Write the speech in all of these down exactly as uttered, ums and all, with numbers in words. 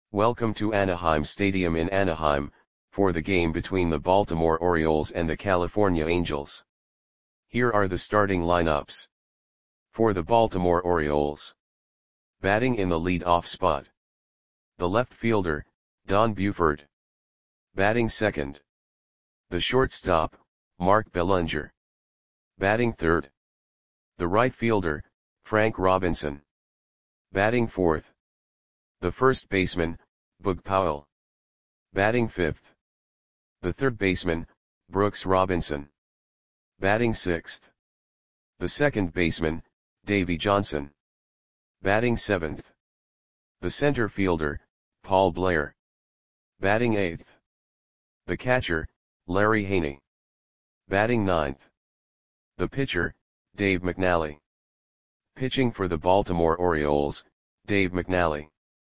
Welcome to Anaheim Stadium in Anaheim, for the game between the Baltimore Orioles and the California Angels. Here are the starting lineups. For the Baltimore Orioles. Batting in the lead-off spot. The left fielder, Don Buford. Batting second. The shortstop, Mark Belanger. Batting third. The right fielder, Frank Robinson. Batting fourth. The first baseman, Boog Powell. Batting fifth. The third baseman, Brooks Robinson. Batting sixth. The second baseman, Davey Johnson. Batting seventh. The center fielder, Paul Blair. Batting eighth. The catcher, Larry Haney. Batting ninth. The pitcher, Dave McNally. Pitching for the Baltimore Orioles, Dave McNally.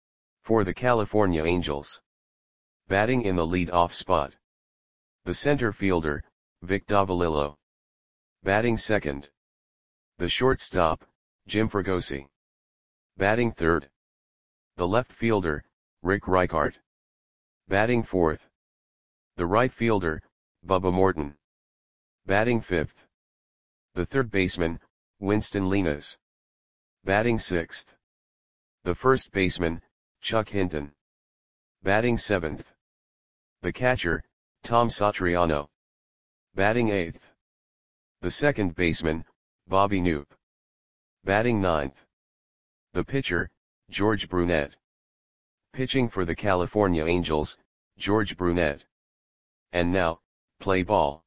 For the California Angels. Batting in the lead-off spot. The center fielder, Vic Davalillo. Batting second. The shortstop, Jim Fregosi. Batting third. The left fielder, Rick Reichart. Batting fourth. The right fielder, Bubba Morton. Batting fifth. The third baseman, Winston Linares. Batting sixth. The first baseman, Chuck Hinton. Batting seventh. The catcher, Tom Satriano. Batting eighth. The second baseman, Bobby Knoop. Batting ninth. The pitcher, George Brunette. Pitching for the California Angels, George Brunette. And now, play ball.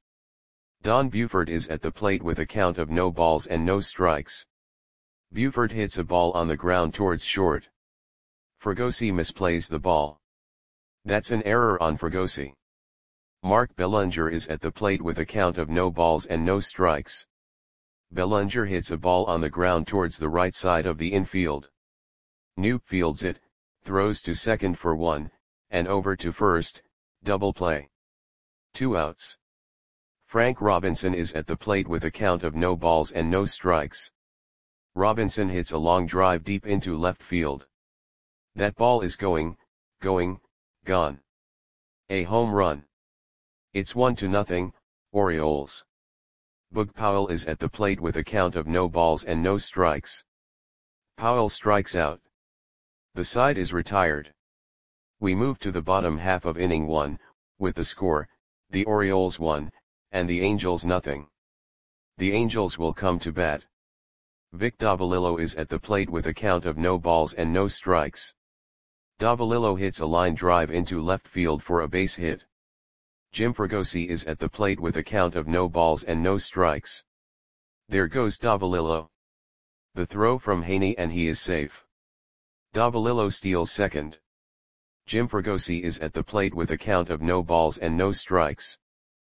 Don Buford is at the plate with a count of no balls and no strikes. Buford hits a ball on the ground towards short. Fregosi misplays the ball. That's an error on Fregosi. Mark Belanger is at the plate with a count of no balls and no strikes. Belanger hits a ball on the ground towards the right side of the infield. Knoop fields it, throws to second for one, and over to first, double play. Two outs. Frank Robinson is at the plate with a count of no balls and no strikes. Robinson hits a long drive deep into left field. That ball is going, going, gone. A home run. It's one to nothing, Orioles. Boog Powell is at the plate with a count of no balls and no strikes. Powell strikes out. The side is retired. We move to the bottom half of inning one, with the score, the Orioles one, and the Angels nothing. The Angels will come to bat. Vic Davalillo is at the plate with a count of no balls and no strikes. Davalillo hits a line drive into left field for a base hit. Jim Fregosi is at the plate with a count of no balls and no strikes. There goes Davalillo. The throw from Haney and he is safe. Davalillo steals second. Jim Fregosi is at the plate with a count of no balls and no strikes.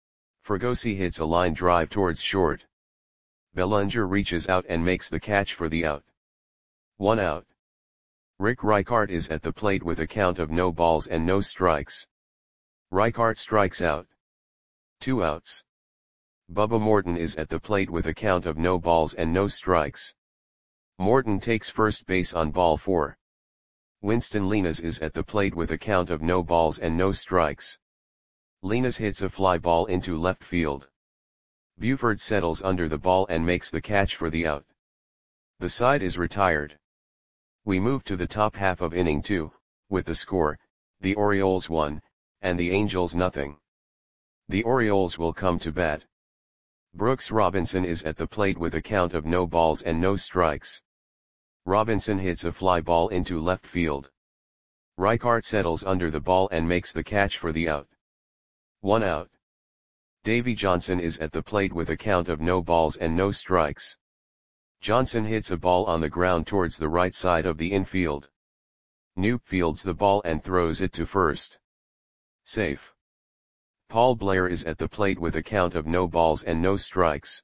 Fregosi hits a line drive towards short. Belanger reaches out and makes the catch for the out. One out. Rick Reichart is at the plate with a count of no balls and no strikes. Reichart strikes out. Two outs. Bubba Morton is at the plate with a count of no balls and no strikes. Morton takes first base on ball four. Winston Linares is at the plate with a count of no balls and no strikes. Linares hits a fly ball into left field. Buford settles under the ball and makes the catch for the out. The side is retired. We move to the top half of inning two, with the score, the Orioles one, and the Angels nothing. The Orioles will come to bat. Brooks Robinson is at the plate with a count of no balls and no strikes. Robinson hits a fly ball into left field. Reichart settles under the ball and makes the catch for the out. One out. Davey Johnson is at the plate with a count of no balls and no strikes. Johnson hits a ball on the ground towards the right side of the infield. Knoop fields the ball and throws it to first. Safe. Paul Blair is at the plate with a count of no balls and no strikes.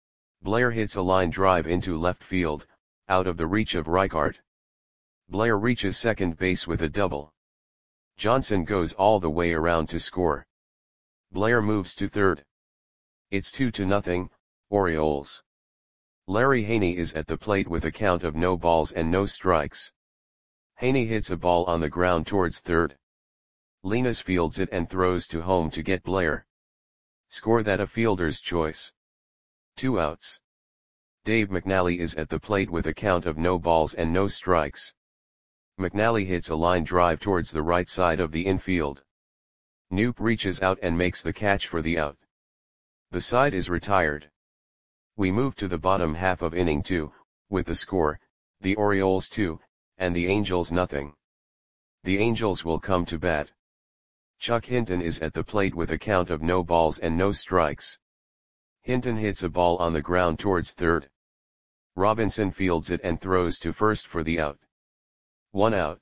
Blair hits a line drive into left field, out of the reach of Reichart. Blair reaches second base with a double. Johnson goes all the way around to score. Blair moves to third. It's two to nothing, Orioles. Larry Haney is at the plate with a count of no balls and no strikes. Haney hits a ball on the ground towards third. Linus fields it and throws to home to get Blair. Score that a fielder's choice. Two outs. Dave McNally is at the plate with a count of no balls and no strikes. McNally hits a line drive towards the right side of the infield. Knoop reaches out and makes the catch for the out. The side is retired. We move to the bottom half of inning two, with the score, the Orioles two, and the Angels nothing. The Angels will come to bat. Chuck Hinton is at the plate with a count of no balls and no strikes. Hinton hits a ball on the ground towards third. Robinson fields it and throws to first for the out. One out.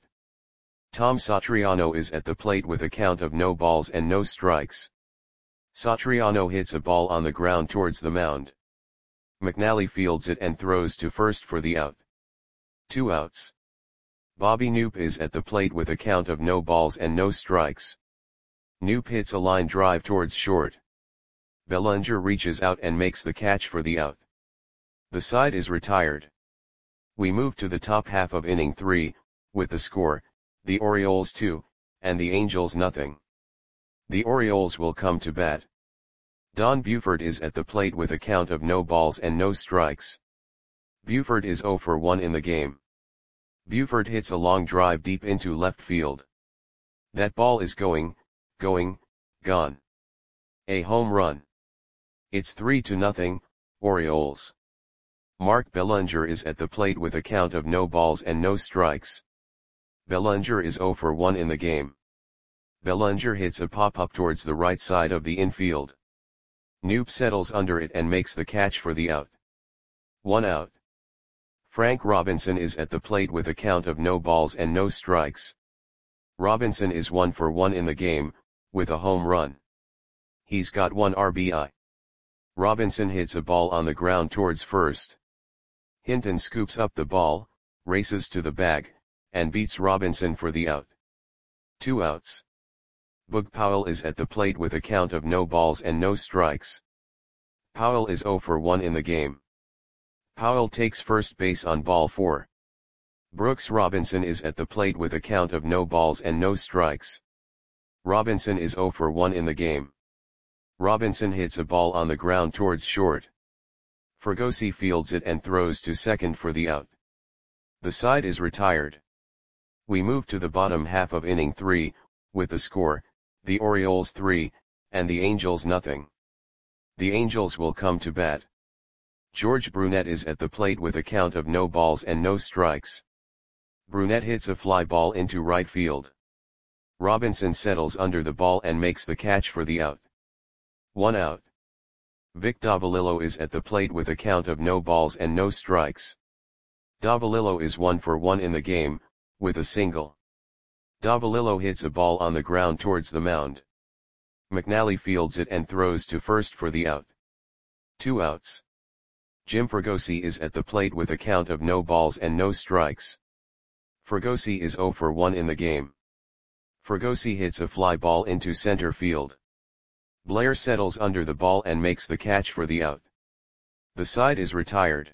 Tom Satriano is at the plate with a count of no balls and no strikes. Satriano hits a ball on the ground towards the mound. McNally fields it and throws to first for the out. Two outs. Bobby Knoop is at the plate with a count of no balls and no strikes. Knoop hits a line drive towards short. Bellinger reaches out and makes the catch for the out. The side is retired. We move to the top half of inning three, with the score, the Orioles two, and the Angels nothing. The Orioles will come to bat. Don Buford is at the plate with a count of no balls and no strikes. Buford is oh for one in the game. Buford hits a long drive deep into left field. That ball is going, going, gone. A home run. It's three to nothing, Orioles. Mark Bellinger is at the plate with a count of no balls and no strikes. Bellinger is oh for one in the game. Bellinger hits a pop-up towards the right side of the infield. Knoop settles under it and makes the catch for the out. One out. Frank Robinson is at the plate with a count of no balls and no strikes. Robinson is one for one in the game, with a home run. He's got one R B I. Robinson hits a ball on the ground towards first. Hinton scoops up the ball, races to the bag, and beats Robinson for the out. Two outs. Boog Powell is at the plate with a count of no balls and no strikes. Powell is oh for one in the game. Powell takes first base on ball four. Brooks Robinson is at the plate with a count of no balls and no strikes. Robinson is oh for one in the game. Robinson hits a ball on the ground towards short. Fregosi fields it and throws to second for the out. The side is retired. We move to the bottom half of inning three, with the score, the Orioles three, and the Angels nothing. The Angels will come to bat. George Brunette is at the plate with a count of no balls and no strikes. Brunette hits a fly ball into right field. Robinson settles under the ball and makes the catch for the out. One out. Vic Davalillo is at the plate with a count of no balls and no strikes. Davalillo is one for one in the game, with a single. Davalillo hits a ball on the ground towards the mound. McNally fields it and throws to first for the out. Two outs. Jim Fregosi is at the plate with a count of no balls and no strikes. Fregosi is oh for one in the game. Fregosi hits a fly ball into center field. Blair settles under the ball and makes the catch for the out. The side is retired.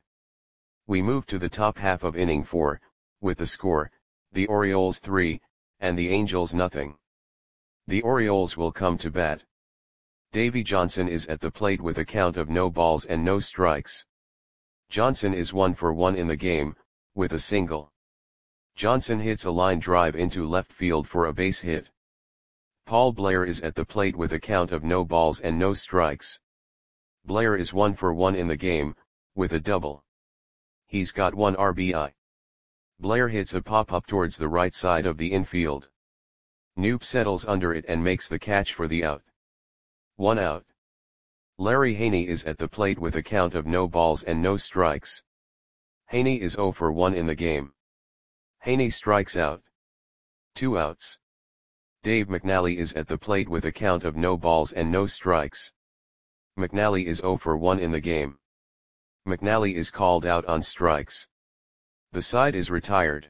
We move to the top half of inning four, with the score, the Orioles three, and the Angels nothing. The Orioles will come to bat. Davy Johnson is at the plate with a count of no balls and no strikes. Johnson is one for one in the game, with a single. Johnson hits a line drive into left field for a base hit. Paul Blair is at the plate with a count of no balls and no strikes. Blair is one for one in the game, with a double. He's got one R B I. Blair hits a pop-up towards the right side of the infield. Knoop settles under it and makes the catch for the out. One out. Larry Haney is at the plate with a count of no balls and no strikes. Haney is oh for one in the game. Haney strikes out. Two outs. Dave McNally is at the plate with a count of no balls and no strikes. McNally is oh for one in the game. McNally is called out on strikes. The side is retired.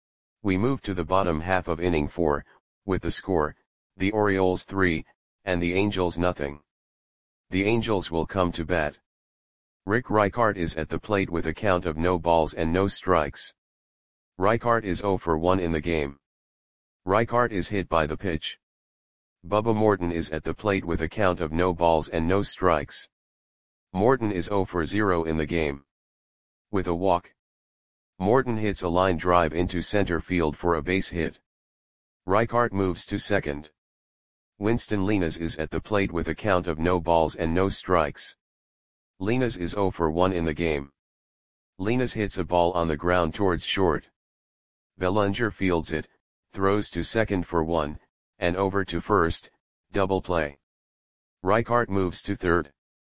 We move to the bottom half of inning four, with the score, the Orioles three, and the Angels nothing. The Angels will come to bat. Rick Reichart is at the plate with a count of no balls and no strikes. Reichart is zero for one in the game. Reichart is hit by the pitch. Bubba Morton is at the plate with a count of no balls and no strikes. Morton is zero for zero in the game. With a walk, Morton hits a line drive into center field for a base hit. Reichart moves to second. Winston Linares is at the plate with a count of no balls and no strikes. Linares is zero for one in the game. Linares hits a ball on the ground towards short. Bellinger fields it, throws to second for one, and over to first, double play. Reichart moves to third.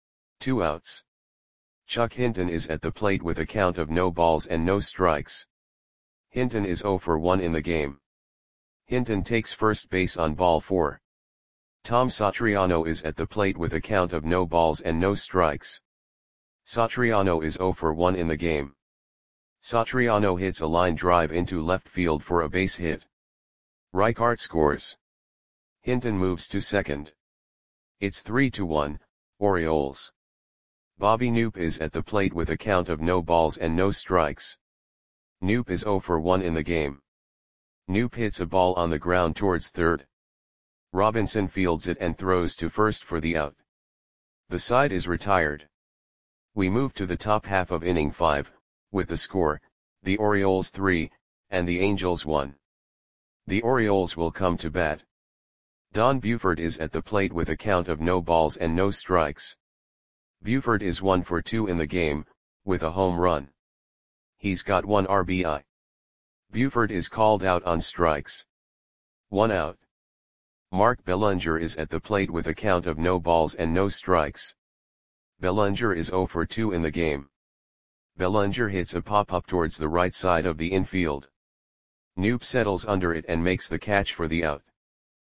Two outs. Chuck Hinton is at the plate with a count of no balls and no strikes. Hinton is zero for one in the game. Hinton takes first base on ball four. Tom Satriano is at the plate with a count of no balls and no strikes. Satriano is zero for one in the game. Satriano hits a line drive into left field for a base hit. Reichart scores. Hinton moves to second. It's three to one, Orioles. Bobby Knoop is at the plate with a count of no balls and no strikes. Knoop is zero for one in the game. Knoop hits a ball on the ground towards third. Robinson fields it and throws to first for the out. The side is retired. We move to the top half of inning five, with the score, the Orioles three, and the Angels one. The Orioles will come to bat. Don Buford is at the plate with a count of no balls and no strikes. Buford is one for two in the game, with a home run. He's got one R B I. Buford is called out on strikes. One out. Mark Bellinger is at the plate with a count of no balls and no strikes. Bellinger is zero for two in the game. Bellinger hits a pop-up towards the right side of the infield. Knoop settles under it and makes the catch for the out.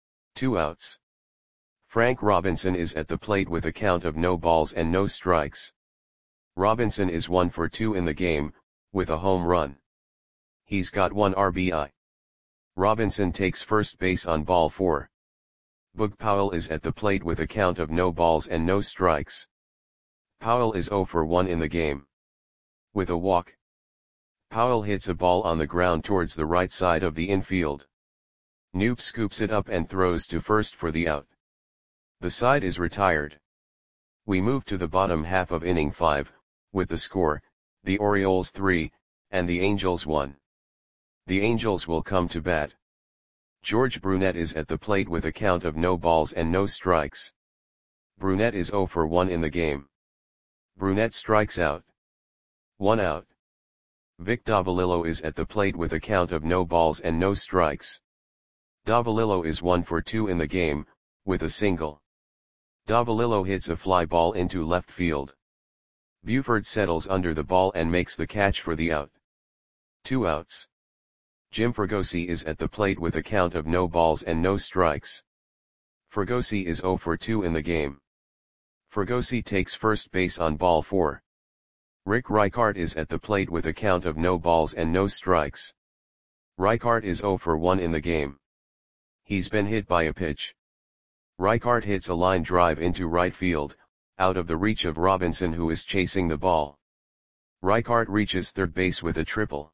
Two outs. Frank Robinson is at the plate with a count of no balls and no strikes. Robinson is one for two in the game, with a home run. He's got one R B I. Robinson takes first base on ball four. Boog Powell is at the plate with a count of no balls and no strikes. Powell is zero for one in the game. With a walk, Powell hits a ball on the ground towards the right side of the infield. Knoop scoops it up and throws to first for the out. The side is retired. We move to the bottom half of inning five, with the score, the Orioles three, and the Angels one. The Angels will come to bat. George Brunette is at the plate with a count of no balls and no strikes. Brunette is zero for one in the game. Brunette strikes out. One out. Vic Davalillo is at the plate with a count of no balls and no strikes. Davalillo is one for two in the game, with a single. Davalillo hits a fly ball into left field. Buford settles under the ball and makes the catch for the out. Two outs. Jim Fregosi is at the plate with a count of no balls and no strikes. Fregosi is zero for two in the game. Fregosi takes first base on ball four. Rick Reichart is at the plate with a count of no balls and no strikes. Reichart is zero for one in the game. He's been hit by a pitch. Reichart hits a line drive into right field, out of the reach of Robinson, who is chasing the ball. Reichart reaches third base with a triple.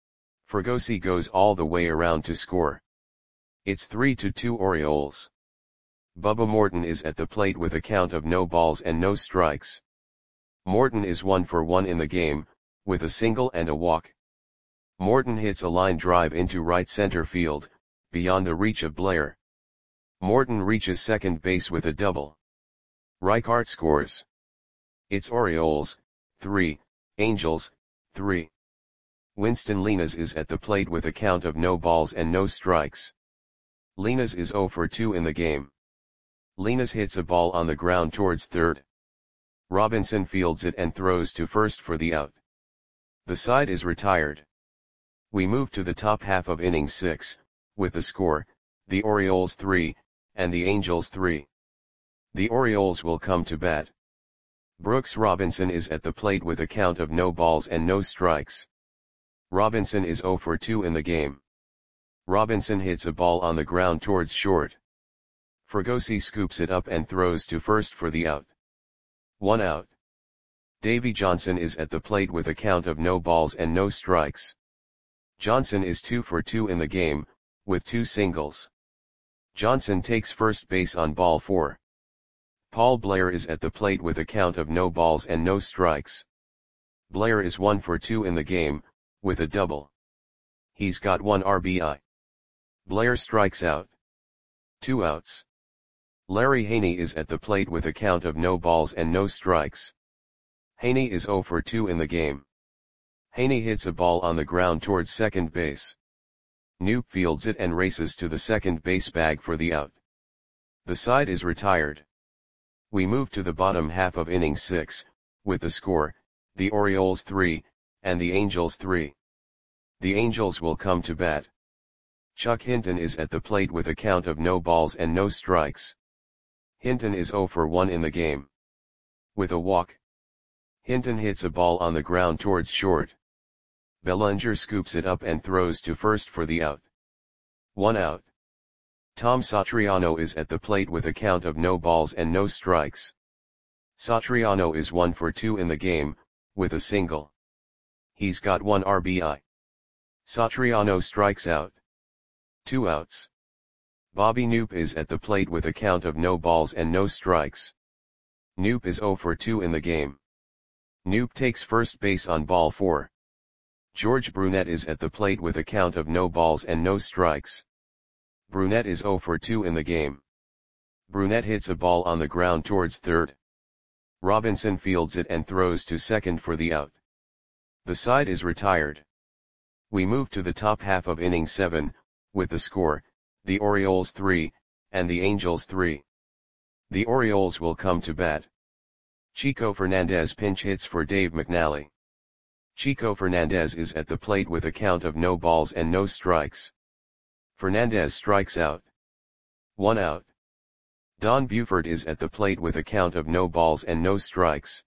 Fregosi goes all the way around to score. It's three to two Orioles. Bubba Morton is at the plate with a count of no balls and no strikes. Morton is one for one in the game, with a single and a walk. Morton hits a line drive into right center field, beyond the reach of Blair. Morton reaches second base with a double. Reichart scores. It's Orioles, three, Angels, three. Winston Linares is at the plate with a count of no balls and no strikes. Linares is zero for two in the game. Linares hits a ball on the ground towards third. Robinson fields it and throws to first for the out. The side is retired. We move to the top half of inning six, with the score, the Orioles three, and the Angels three. The Orioles will come to bat. Brooks Robinson is at the plate with a count of no balls and no strikes. Robinson is zero for two in the game. Robinson hits a ball on the ground towards short. Fregosi scoops it up and throws to first for the out. One out. Davy Johnson is at the plate with a count of no balls and no strikes. Johnson is two for two in the game, with two singles. Johnson takes first base on ball four. Paul Blair is at the plate with a count of no balls and no strikes. Blair is one for two in the game, with a double. He's got one R B I. Blair strikes out. Two outs. Larry Haney is at the plate with a count of no balls and no strikes. Haney is zero for two in the game. Haney hits a ball on the ground towards second base. Knoop fields it and races to the second base bag for the out. The side is retired. We move to the bottom half of inning six, with the score, the Orioles three, and the Angels three. The Angels will come to bat. Chuck Hinton is at the plate with a count of no balls and no strikes. Hinton is zero for one in the game. With a walk. Hinton hits a ball on the ground towards short. Bellinger scoops it up and throws to first for the out. One out. Tom Satriano is at the plate with a count of no balls and no strikes. Satriano is one for two in the game, with a single. He's got one R B I. Satriano strikes out. Two outs. Bobby Knoop is at the plate with a count of no balls and no strikes. Knoop is zero for two in the game. Knoop takes first base on ball four. George Brunette is at the plate with a count of no balls and no strikes. Brunette is zero for two in the game. Brunette hits a ball on the ground towards third. Robinson fields it and throws to second for the out. The side is retired. We move to the top half of inning seven, with the score, the Orioles three, and the Angels three. The Orioles will come to bat. Chico Fernandez pinch hits for Dave McNally. Chico Fernandez is at the plate with a count of no balls and no strikes. Fernandez strikes out. One out. Don Buford is at the plate with a count of no balls and no strikes.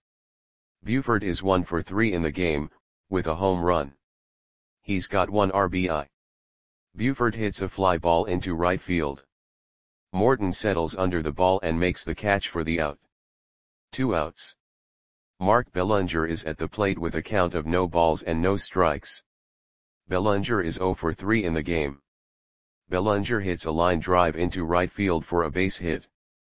Buford is one for three in the game, with a home run. He's got one R B I. Buford hits a fly ball into right field. Morton settles under the ball and makes the catch for the out. Two outs. Mark Bellinger is at the plate with a count of no balls and no strikes. Bellinger is zero for three in the game. Bellinger hits a line drive into right field for a base hit.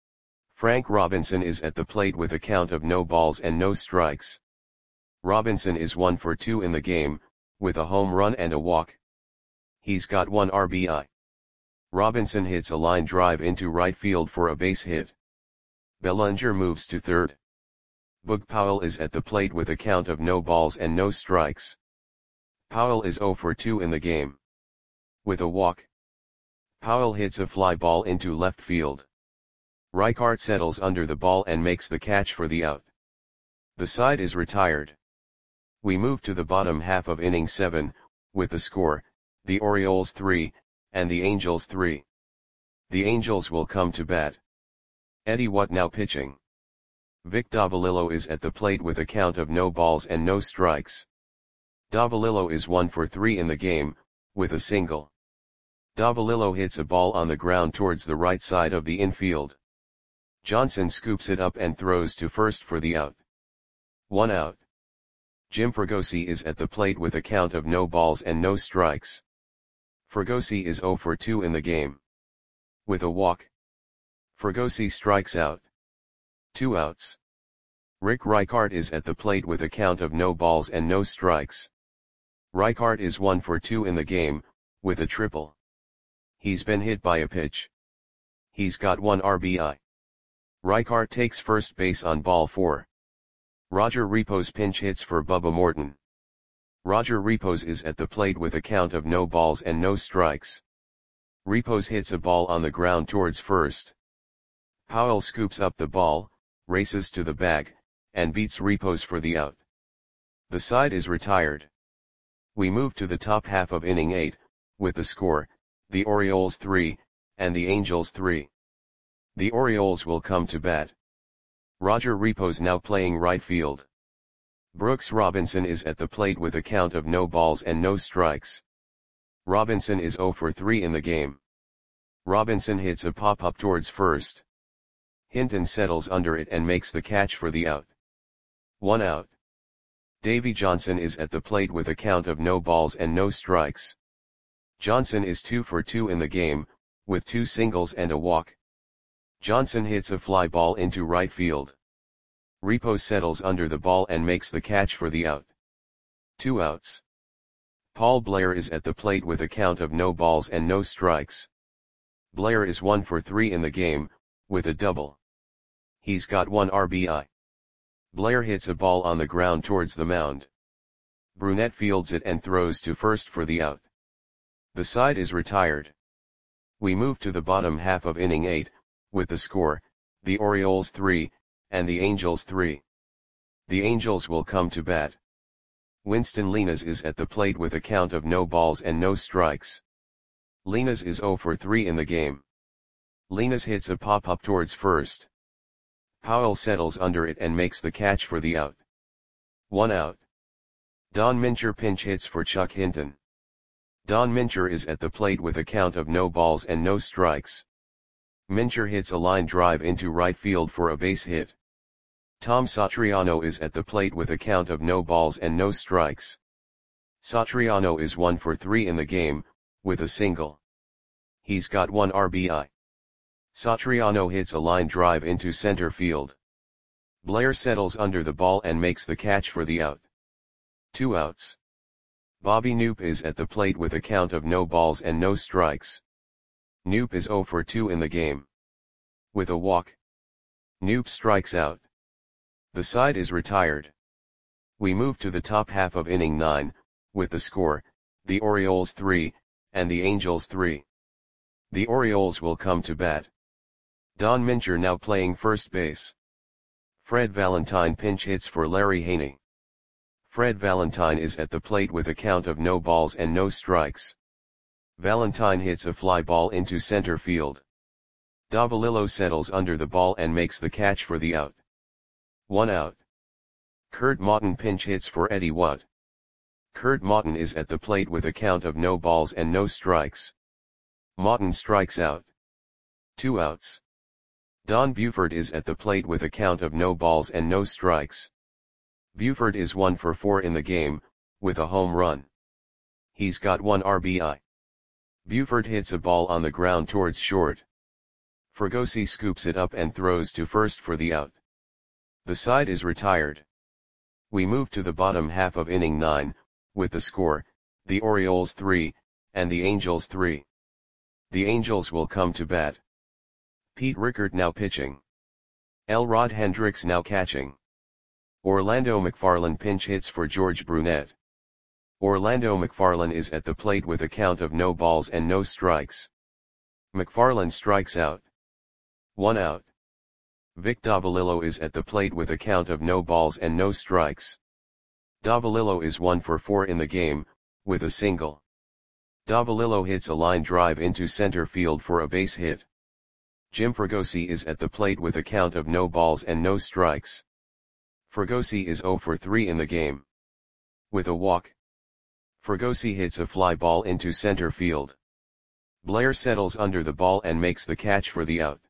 Frank Robinson is at the plate with a count of no balls and no strikes. Robinson is one for two in the game, with a home run and a walk. He's got one R B I. Robinson hits a line drive into right field for a base hit. Bellinger moves to third. Boog Powell is at the plate with a count of no balls and no strikes. Powell is zero for two in the game. With a walk. Powell hits a fly ball into left field. Reichart settles under the ball and makes the catch for the out. The side is retired. We move to the bottom half of inning seven, with the score, the Orioles three, and the Angels three. The Angels will come to bat. Eddie What now pitching. Vic Davalillo is at the plate with a count of no balls and no strikes. Davalillo is one for three in the game, with a single. Davalillo hits a ball on the ground towards the right side of the infield. Johnson scoops it up and throws to first for the out. One out. Jim Fregosi is at the plate with a count of no balls and no strikes. Fregosi is zero for two in the game. With a walk. Fregosi strikes out. Two outs. Rick Reichart is at the plate with a count of no balls and no strikes. Reichart is one for two in the game, with a triple. He's been hit by a pitch. He's got one R B I. Reichart takes first base on ball four. Roger Repos pinch hits for Bubba Morton. Roger Repos is at the plate with a count of no balls and no strikes. Repos hits a ball on the ground towards first. Powell scoops up the ball, races to the bag, and beats Repos for the out. The side is retired. We move to the top half of inning eight, with the score, the Orioles three, and the Angels three. The Orioles will come to bat. Roger Repos now playing right field. Brooks Robinson is at the plate with a count of no balls and no strikes. Robinson is zero for three in the game. Robinson hits a pop-up towards first. Hinton settles under it and makes the catch for the out. One out. Davy Johnson is at the plate with a count of no balls and no strikes. Johnson is two for two in the game, with two singles and a walk. Johnson hits a fly ball into right field. Repos settles under the ball and makes the catch for the out. Two outs. Paul Blair is at the plate with a count of no balls and no strikes. Blair is one for three in the game, with a double. He's got one R B I. Blair hits a ball on the ground towards the mound. Brunette fields it and throws to first for the out. The side is retired. We move to the bottom half of inning eight, with the score, the Orioles three, and the Angels three. The Angels will come to bat. Winston Linares is at the plate with a count of no balls and no strikes. Linares is zero for three in the game. Linares hits a pop-up towards first. Powell settles under it and makes the catch for the out. One out. Don Mincher pinch hits for Chuck Hinton. Don Mincher is at the plate with a count of no balls and no strikes. Mincher hits a line drive into right field for a base hit. Tom Satriano is at the plate with a count of no balls and no strikes. Satriano is one for three in the game, with a single. He's got one R B I. Satriano hits a line drive into center field. Blair settles under the ball and makes the catch for the out. Two outs. Bobby Knoop is at the plate with a count of no balls and no strikes. Knoop is zero for two in the game. With a walk. Knoop strikes out. The side is retired. We move to the top half of inning nine, with the score, the Orioles three, and the Angels three. The Orioles will come to bat. Don Mincher now playing first base. Fred Valentine pinch hits for Larry Haney. Fred Valentine is at the plate with a count of no balls and no strikes. Valentine hits a fly ball into center field. Davalillo settles under the ball and makes the catch for the out. One out. Kurt Maughton pinch hits for Eddie Watt. Kurt Maughton is at the plate with a count of no balls and no strikes. Maughton strikes out. Two outs. Don Buford is at the plate with a count of no balls and no strikes. Buford is one for four in the game, with a home run. He's got one R B I. Buford hits a ball on the ground towards short. Fregosi scoops it up and throws to first for the out. The side is retired. We move to the bottom half of inning nine, with the score, the Orioles three, and the Angels three. The Angels will come to bat. Pete Rickard now pitching. Elrod Hendricks now catching. Orlando McFarlane pinch hits for George Brunette. Orlando McFarlane is at the plate with a count of no balls and no strikes. McFarlane strikes out. One out. Vic Davalillo is at the plate with a count of no balls and no strikes. Davalillo is one for four in the game, with a single. Davalillo hits a line drive into center field for a base hit. Jim Fregosi is at the plate with a count of no balls and no strikes. Fregosi is zero for three in the game. With a walk. Fregosi hits a fly ball into center field. Blair settles under the ball and makes the catch for the out.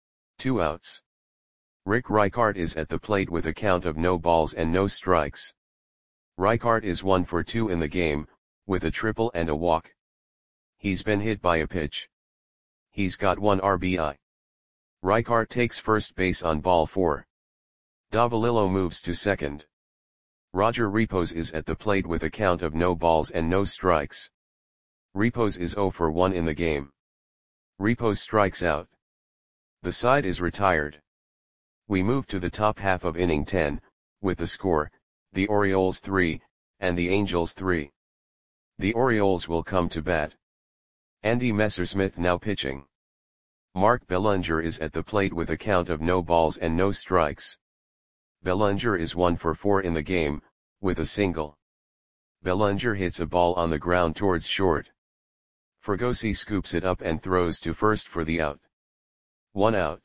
Two outs. Rick Reichart is at the plate with a count of no balls and no strikes. Reichart is one for two in the game, with a triple and a walk. He's been hit by a pitch. He's got one R B I. Reichart takes first base on ball four. Davalillo moves to second. Roger Repos is at the plate with a count of no balls and no strikes. Repos is zero for one in the game. Repos strikes out. The side is retired. We move to the top half of inning ten, with the score, the Orioles three, and the Angels three. The Orioles will come to bat. Andy Messersmith now pitching. Mark Bellinger is at the plate with a count of no balls and no strikes. Bellinger is one for four in the game, with a single. Bellinger hits a ball on the ground towards short. Fregosi scoops it up and throws to first for the out. One out.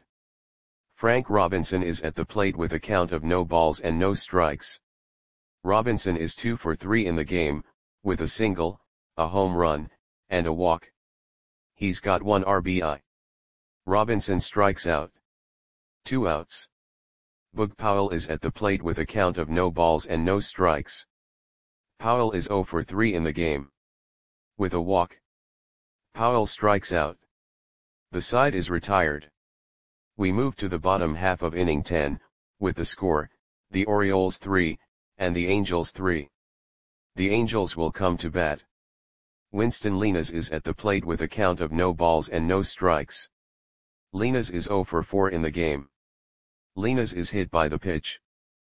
Frank Robinson is at the plate with a count of no balls and no strikes. Robinson is two for three in the game, with a single, a home run, and a walk. He's got one R B I. Robinson strikes out. Two outs. Boog Powell is at the plate with a count of no balls and no strikes. Powell is zero for three in the game. With a walk. Powell strikes out. The side is retired. We move to the bottom half of inning ten, with the score, the Orioles three, and the Angels three. The Angels will come to bat. Winston Linares is at the plate with a count of no balls and no strikes. Linares is zero for four in the game. Linares is hit by the pitch.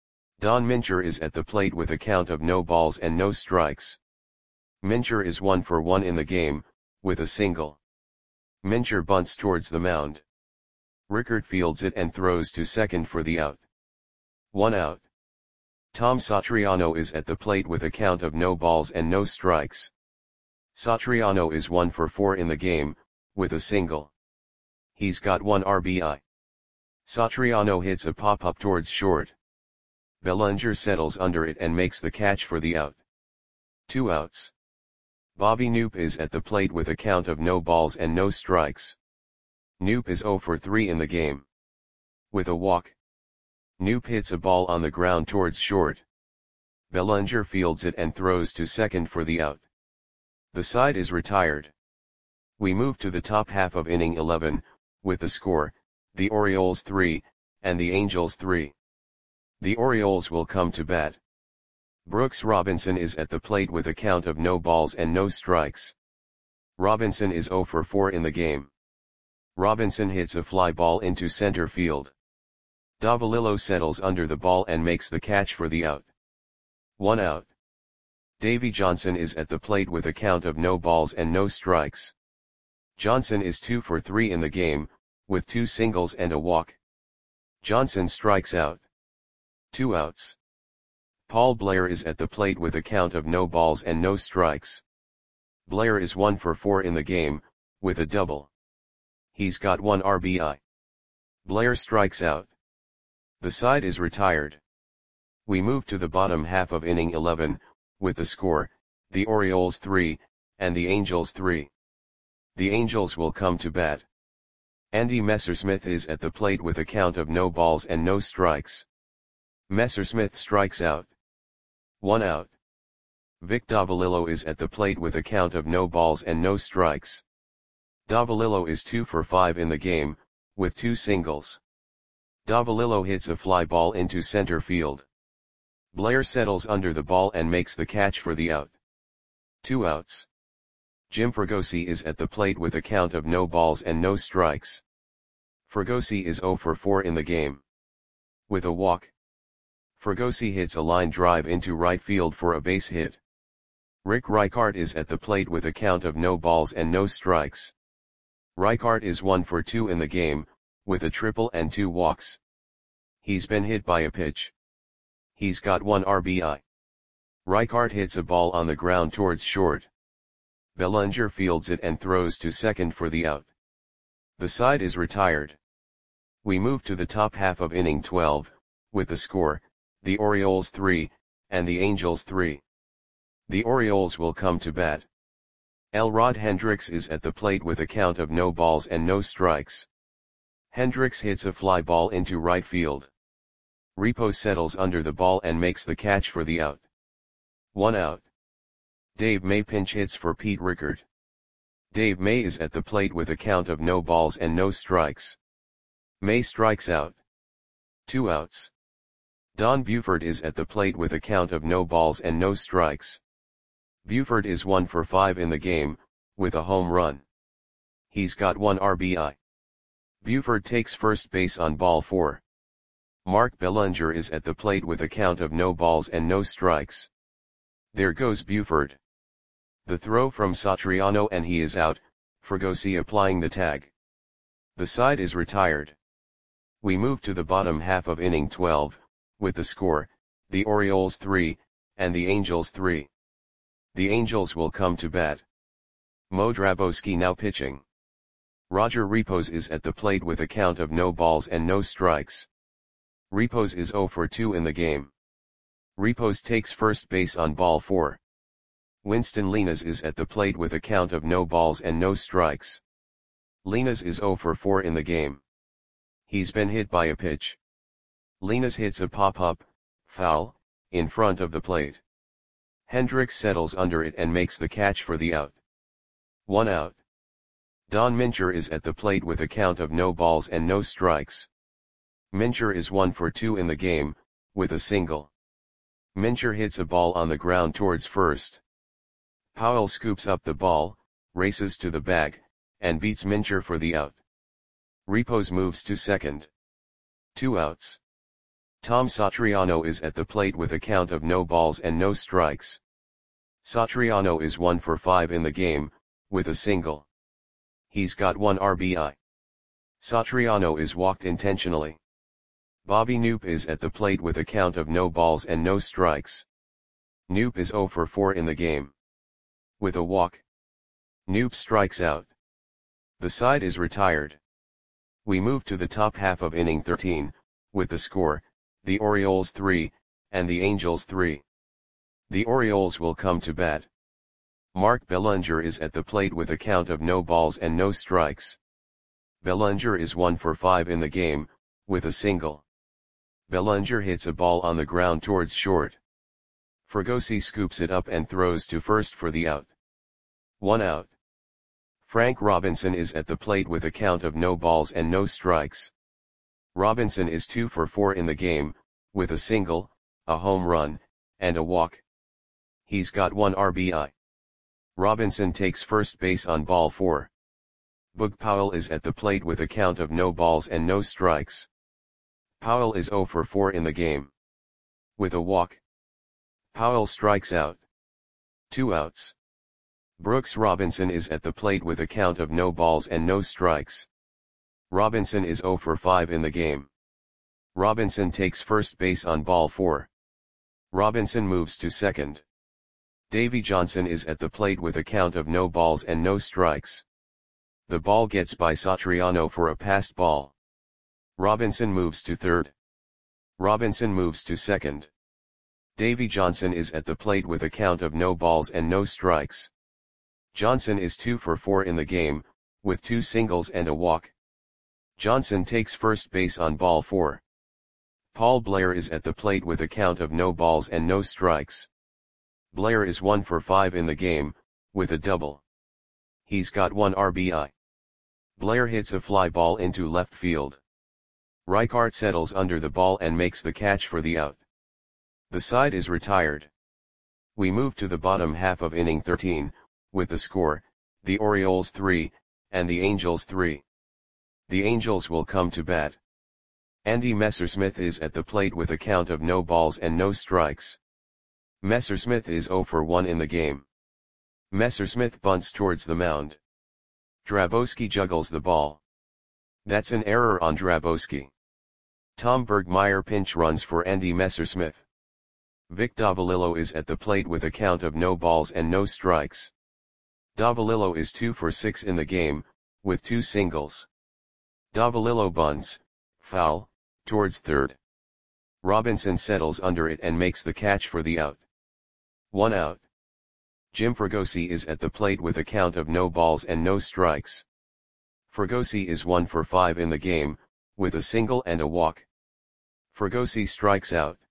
Don Mincher is at the plate with a count of no balls and no strikes. Mincher is one for one in the game, with a single. Mincher bunts towards the mound. Rickard fields it and throws to second for the out. One out. Tom Satriano is at the plate with a count of no balls and no strikes. Satriano is one for four in the game, with a single. He's got one R B I. Satriano hits a pop-up towards short. Bellinger settles under it and makes the catch for the out. Two outs. Bobby Knoop is at the plate with a count of no balls and no strikes. Knoop is zero for three in the game. With a walk. Knoop hits a ball on the ground towards short. Bellinger fields it and throws to second for the out. The side is retired. We move to the top half of inning eleven, with the score, the Orioles three, and the Angels three. The Orioles will come to bat. Brooks Robinson is at the plate with a count of no balls and no strikes. Robinson is zero for four in the game. Robinson hits a fly ball into center field. Davalillo settles under the ball and makes the catch for the out. One out. Davy Johnson is at the plate with a count of no balls and no strikes. Johnson is two for three in the game, with two singles and a walk. Johnson strikes out. Two outs. Paul Blair is at the plate with a count of no balls and no strikes. Blair is one for four in the game, with a double. He's got one R B I. Blair strikes out. The side is retired. We move to the bottom half of inning eleven, with the score, the Orioles three, and the Angels three. The Angels will come to bat. Andy Messersmith is at the plate with a count of no balls and no strikes. Messersmith strikes out. One out. Vic Davalillo is at the plate with a count of no balls and no strikes. Davalillo is two for five in the game, with two singles. Davalillo hits a fly ball into center field. Blair settles under the ball and makes the catch for the out. Two outs. Jim Fregosi is at the plate with a count of no balls and no strikes. Fregosi is zero for four in the game. With a walk. Fregosi hits a line drive into right field for a base hit. Rick Reichart is at the plate with a count of no balls and no strikes. Reichart is one for two in the game, with a triple and two walks. He's been hit by a pitch. He's got one R B I. Reichart hits a ball on the ground towards short. Bellinger fields it and throws to second for the out. The side is retired. We move to the top half of inning twelve, with the score, the Orioles three, and the Angels three. The Orioles will come to bat. Elrod Hendricks is at the plate with a count of no balls and no strikes. Hendricks hits a fly ball into right field. Repos settles under the ball and makes the catch for the out. One out. Dave May pinch hits for Pete Rickard. Dave May is at the plate with a count of no balls and no strikes. May strikes out. Two outs. Don Buford is at the plate with a count of no balls and no strikes. Buford is one for five in the game, with a home run. He's got one R B I. Buford takes first base on ball four. Mark Bellinger is at the plate with a count of no balls and no strikes. There goes Buford. The throw from Satriano and he is out, Fregosi applying the tag. The side is retired. We move to the bottom half of inning twelve, with the score, the Orioles three, and the Angels three. The Angels will come to bat. Mo Drabowski now pitching. Roger Repos is at the plate with a count of no balls and no strikes. Repos is zero for two in the game. Repos takes first base on ball four. Winston Linares is at the plate with a count of no balls and no strikes. Linares is zero for four in the game. He's been hit by a pitch. Linares hits a pop-up, foul, in front of the plate. Hendricks settles under it and makes the catch for the out. One out. Don Mincher is at the plate with a count of no balls and no strikes. Mincher is one for two in the game, with a single. Mincher hits a ball on the ground towards first. Powell scoops up the ball, races to the bag, and beats Mincher for the out. Repos moves to second. Two outs. Tom Satriano is at the plate with a count of no balls and no strikes. Satriano is one for five in the game, with a single. He's got one R B I. Satriano is walked intentionally. Bobby Knoop is at the plate with a count of no balls and no strikes. Knoop is zero for four in the game. With a walk. Knoop strikes out. The side is retired. We move to the top half of inning thirteen, with the score, the Orioles three, and the Angels three. The Orioles will come to bat. Mark Bellinger is at the plate with a count of no balls and no strikes. Bellinger is one for five in the game, with a single. Bellinger hits a ball on the ground towards short. Fregosi scoops it up and throws to first for the out. One out. Frank Robinson is at the plate with a count of no balls and no strikes. Robinson is two for four in the game, with a single, a home run, and a walk. He's got one R B I. Robinson takes first base on ball four. Boog Powell is at the plate with a count of no balls and no strikes. Powell is zero for four in the game. With a walk. Powell strikes out. Two outs. Brooks Robinson is at the plate with a count of no balls and no strikes. Robinson is zero for five in the game. Robinson takes first base on ball four. Robinson moves to second. Davy Johnson is at the plate with a count of no balls and no strikes. The ball gets by Satriano for a passed ball. Robinson moves to third. Robinson moves to second. Davy Johnson is at the plate with a count of no balls and no strikes. Johnson is two for four in the game, with two singles and a walk. Johnson takes first base on ball four. Paul Blair is at the plate with a count of no balls and no strikes. Blair is one for five in the game, with a double. He's got one R B I. Blair hits a fly ball into left field. Reichart settles under the ball and makes the catch for the out. The side is retired. We move to the bottom half of inning thirteen, with the score, the Orioles three, and the Angels three. The Angels will come to bat. Andy Messersmith is at the plate with a count of no balls and no strikes. Messersmith is zero for one in the game. Messersmith bunts towards the mound. Drabowski juggles the ball. That's an error on Drabowski. Tom Bergmeyer pinch runs for Andy Messersmith. Vic Davalillo is at the plate with a count of no balls and no strikes. Davalillo is two for six in the game, with two singles. Davalillo bunts, foul, towards third. Robinson settles under it and makes the catch for the out. One out. Jim Fregosi is at the plate with a count of no balls and no strikes. Fregosi is one for five in the game, with a single and a walk. Fregosi strikes out.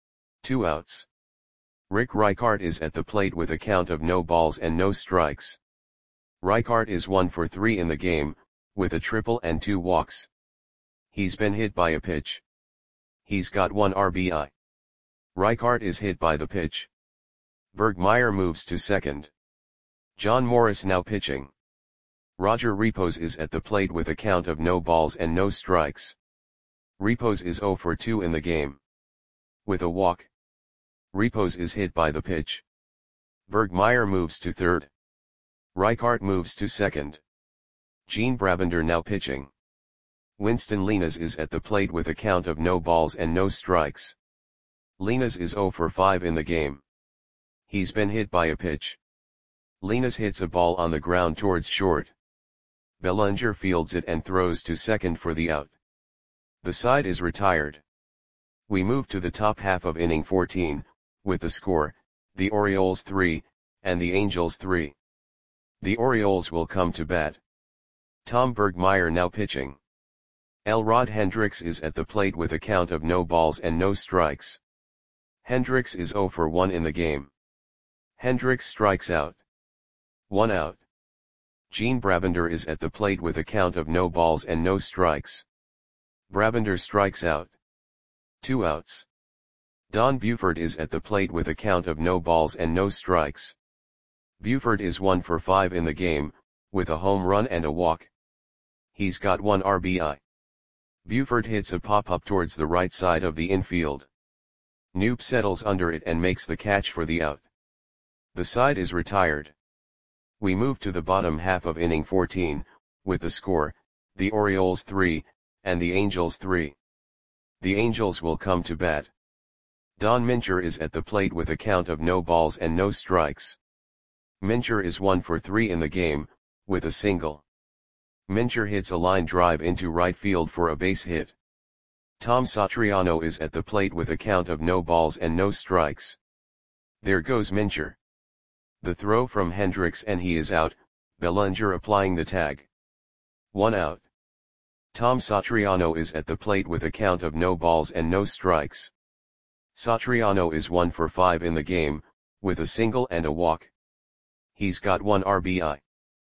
Two outs. Rick Reichart is at the plate with a count of no balls and no strikes. Reichart is one for three in the game, with a triple and two walks. He's been hit by a pitch. He's got one R B I. Reichart is hit by the pitch. Bergmeyer moves to second. John Morris now pitching. Roger Repos is at the plate with a count of no balls and no strikes. Repos is zero for two in the game. With a walk. Repos is hit by the pitch. Bergmeyer moves to third. Reichart moves to second. Gene Brabender now pitching. Winston Linas is at the plate with a count of no balls and no strikes. Linas is zero for five in the game. He's been hit by a pitch. Linas hits a ball on the ground towards short. Bellinger fields it and throws to second for the out. The side is retired. We move to the top half of inning fourteen, with the score, the Orioles three, and the Angels three. The Orioles will come to bat. Tom Bergmeyer now pitching. Elrod Hendricks is at the plate with a count of no balls and no strikes. Hendricks is zero for one in the game. Hendricks strikes out. One out. Gene Brabander is at the plate with a count of no balls and no strikes. Brabander strikes out. Two outs. Don Buford is at the plate with a count of no balls and no strikes. Buford is one for five in the game, with a home run and a walk. He's got one R B I. Buford hits a pop-up towards the right side of the infield. Knoop settles under it and makes the catch for the out. The side is retired. We move to the bottom half of inning fourteen, with the score, the Orioles three, and the Angels three. The Angels will come to bat. Don Mincher is at the plate with a count of no balls and no strikes. Mincher is one for three in the game, with a single. Mincher hits a line drive into right field for a base hit. Tom Satriano is at the plate with a count of no balls and no strikes. There goes Mincher. The throw from Hendricks and he is out, Bellinger applying the tag. One out. Tom Satriano is at the plate with a count of no balls and no strikes. Satriano is one for five in the game, with a single and a walk. He's got one R B I.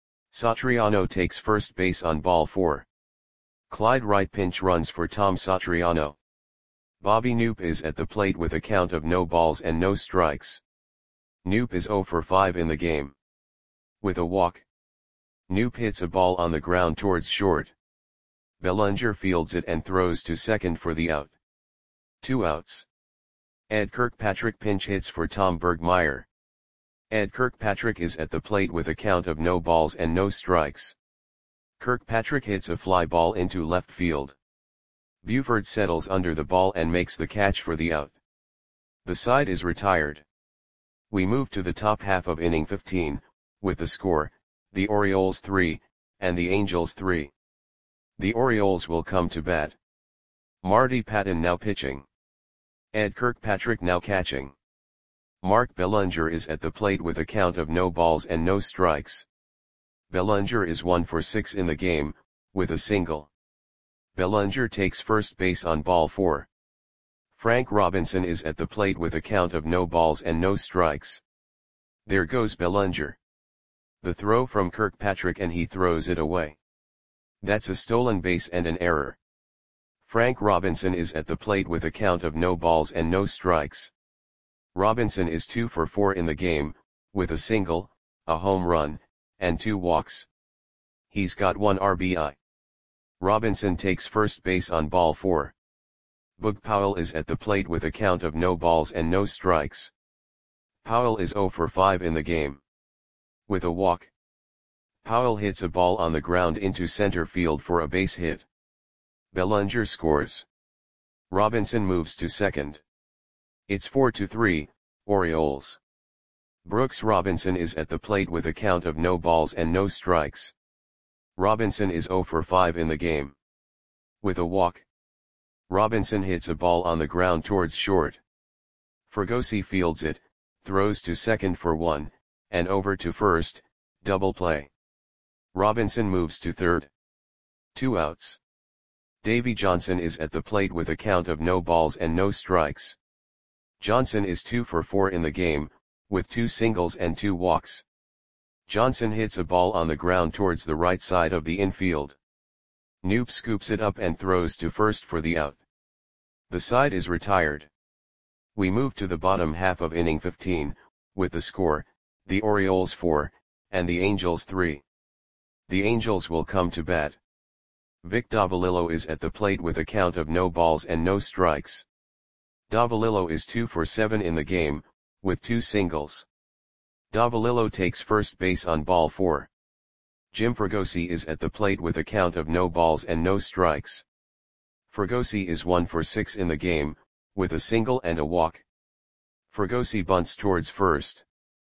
Satriano takes first base on ball four. Clyde Wright pinch runs for Tom Satriano. Bobby Knoop is at the plate with a count of no balls and no strikes. Knoop is zero for five in the game. With a walk. Knoop hits a ball on the ground towards short. Bellinger fields it and throws to second for the out. Two outs. Ed Kirkpatrick pinch hits for Tom Bergmeyer. Ed Kirkpatrick is at the plate with a count of no balls and no strikes. Kirkpatrick hits a fly ball into left field. Buford settles under the ball and makes the catch for the out. The side is retired. We move to the top half of inning fifteen, with the score, the Orioles three, and the Angels three. The Orioles will come to bat. Marty Patton now pitching. Ed Kirkpatrick now catching. Mark Bellinger is at the plate with a count of no balls and no strikes. Bellinger is one for six in the game, with a single. Bellinger takes first base on ball four. Frank Robinson is at the plate with a count of no balls and no strikes. There goes Bellinger. The throw from Kirkpatrick and he throws it away. That's a stolen base and an error. Frank Robinson is at the plate with a count of no balls and no strikes. Robinson is two for four in the game, with a single, a home run, and two walks. He's got one R B I. Robinson takes first base on ball four. Boog Powell is at the plate with a count of no balls and no strikes. Powell is zero for five in the game. With a walk. Powell hits a ball on the ground into center field for a base hit. Bellinger scores. Robinson moves to second. It's four to three, Orioles. Brooks Robinson is at the plate with a count of no balls and no strikes. Robinson is zero for five in the game. With a walk. Robinson hits a ball on the ground towards short. Fregosi fields it, throws to second for one, and over to first, double play. Robinson moves to third. Two outs. Davy Johnson is at the plate with a count of no balls and no strikes. Johnson is two for four in the game, with two singles and two walks. Johnson hits a ball on the ground towards the right side of the infield. Knoop scoops it up and throws to first for the out. The side is retired. We move to the bottom half of inning fifteen, with the score, the Orioles four, and the Angels three. The Angels will come to bat. Vic Davalillo is at the plate with a count of no balls and no strikes. Davalillo is two for seven in the game, with two singles. Davalillo takes first base on ball four. Jim Fregosi is at the plate with a count of no balls and no strikes. Fregosi is one for six in the game, with a single and a walk. Fregosi bunts towards first.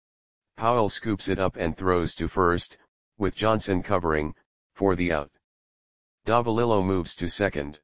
Powell scoops it up and throws to first, with Johnson covering, for the out. Davalillo moves to second.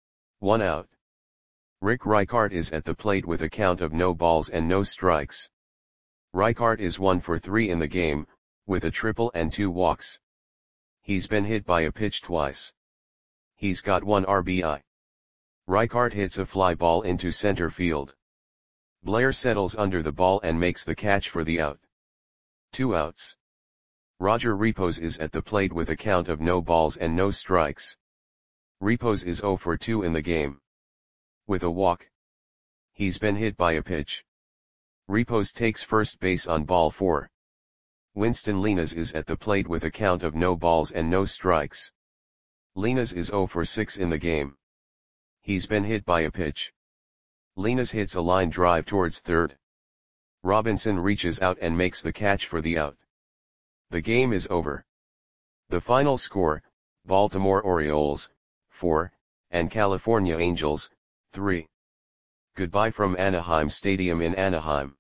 One out. Rick Reichart is at the plate with a count of no balls and no strikes. Reichart is one for three in the game, with a triple and two walks. He's been hit by a pitch twice. He's got one R B I. Reichart hits a fly ball into center field. Blair settles under the ball and makes the catch for the out. Two outs. Roger Repos is at the plate with a count of no balls and no strikes. Repos is zero for two in the game. With a walk. He's been hit by a pitch. Repos takes first base on ball four. Winston Linares is at the plate with a count of no balls and no strikes. Linares is zero for six in the game. He's been hit by a pitch. Linares hits a line drive towards third. Robinson reaches out and makes the catch for the out. The game is over. The final score, Baltimore Orioles, four, and California Angels, three. Goodbye from Anaheim Stadium in Anaheim.